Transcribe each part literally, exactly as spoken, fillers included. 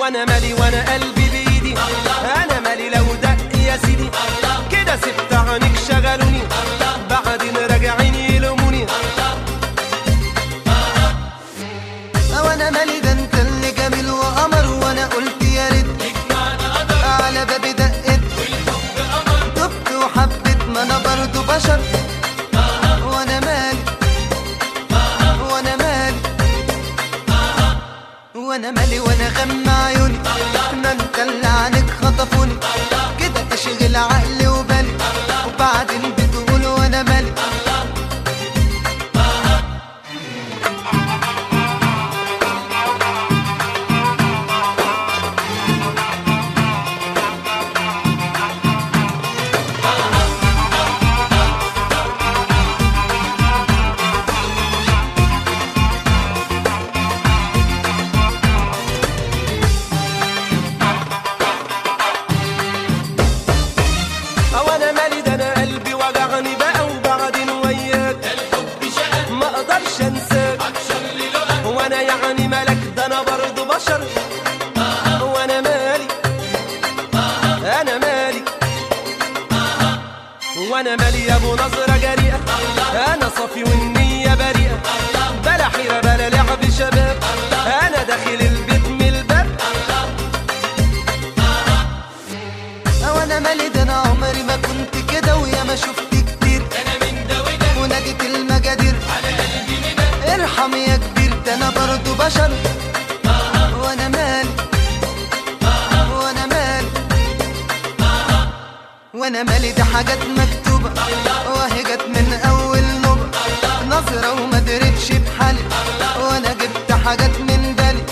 وانا مالي وانا قلبي بايدي، انا مالي لو دق يا سيدي، كده سبت عنك شغلوني، بعدين راجعين يلوموني. وانا مالي ده انت اللي جميل وقمر، وانا قلت يا ريت على بابي دقت تبت وحبيت، ما انا برضو بشر. وانا مالي وانا مالي وانا مالي وانا غم عيوني، ما انت اللي عنك خطفوني، كده تشغل عقلي وبالي، وبعدين بتقول وانا مالي. وانا يعني ملك ده انا برضو بشر. وانا مالي انا مالي وانا مالي يا ابو نظرة جريئة، انا صافي والنية بريئة، بلا حيرة بلا لعب شباب، انا داخل البيت من الباب. وانا مالي ده انا عمري ما كنت كده، ويا ما شفت كتير انا من ده وده، وناديت المجادير على قلبي ندى، ارحم يا كبير ده انا برضو بشر. وانا مالي وانا مالي وانا مالي دي حاجات مكتوبة، وهي جت من اول نوبة، نظرة وما درتش بحالي، وانا جبت حاجات من بالي.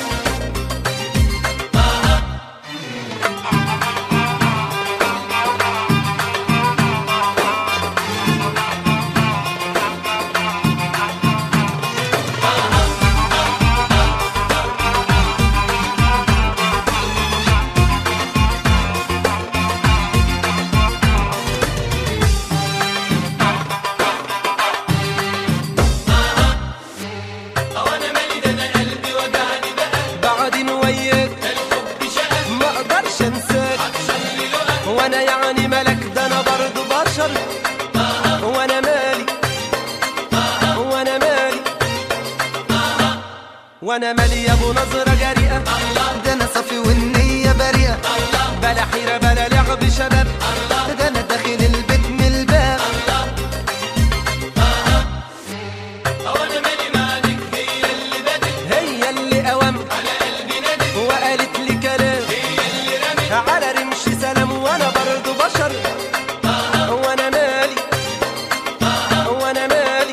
وانا يعني ملك ده انا برضو بشر. وانا مالي وانا مالي وانا مالي يا ابو نظرة جريئة، ده انا صافي والنية بريئة، بلا حيرة بلا لعب شباب، ده انا داخل البيت من الباب. وانا مالي معاك، هي اللي بدت، هي اللي قوام على قلبي ندت، وقالت لي كلام، هي اللي رمت على رمش سلام، وانا برضو بشر. وانا مالي وانا مالي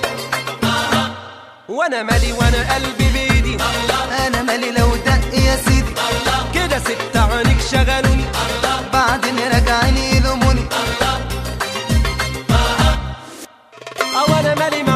وانا مالي وانا قلبي بايدي، انا مالي لو دق يا سيدي، كده سبت عنك شغلوني، بعدين راجعين يلوموني. وانا مالي